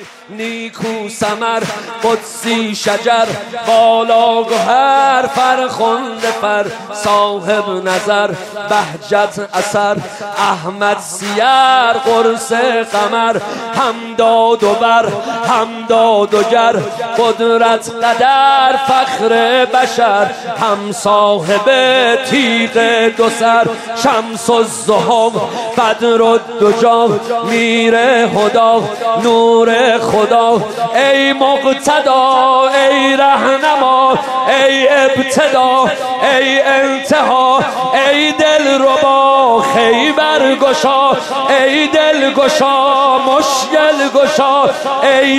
نیکو ثمر قدسی شجر بالا گوهر فرخنده فر صاحب نظر بهجت اثر احمد سیر قرص قمر همداد و بر همداد و گر قدرت قدر فخر بشر هم صاحب تیغ دو سر شمس الضحی بدر الدجی میر هدا نور خدا ای مقتدا ای رهنما ای ابتدا ای انتها ای دلربا خیبر گشا ای دلگشا مشکل گشا ای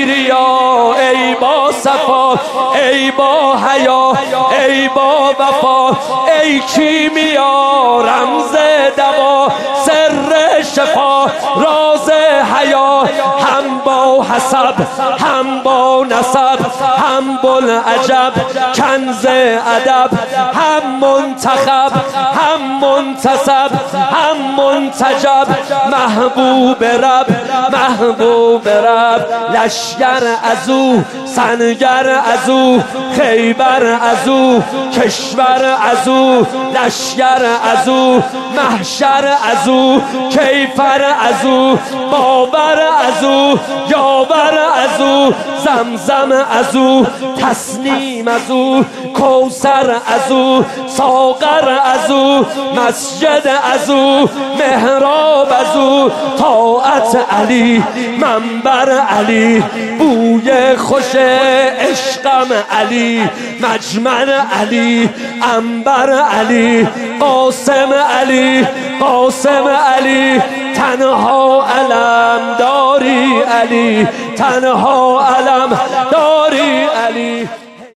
بیریا ای با صفا ای با حیا ای با وفا ای کیمیا رمز دوا سر شفا راز حیا هم با حسب هم با نسب هم بوالعجب کنز ادب هم منتخب هم منتسب هم منتجب محبوب رب محبوب رب لشکر ازو سنگر ازو خیبر ازو کشور ازو لشکر ازو محشر ازو کیفر ازو باور ازو یاور ازو زمزم ازو تسنیم ازو کوثر ازو ساغر ازو مسجد ازو محراب ازو طاعت علی منبر علی بوی خوش عشقم علی مجمع علی عنبر علی قاسم علی قاسم علی تنها علم داری علی تنها علم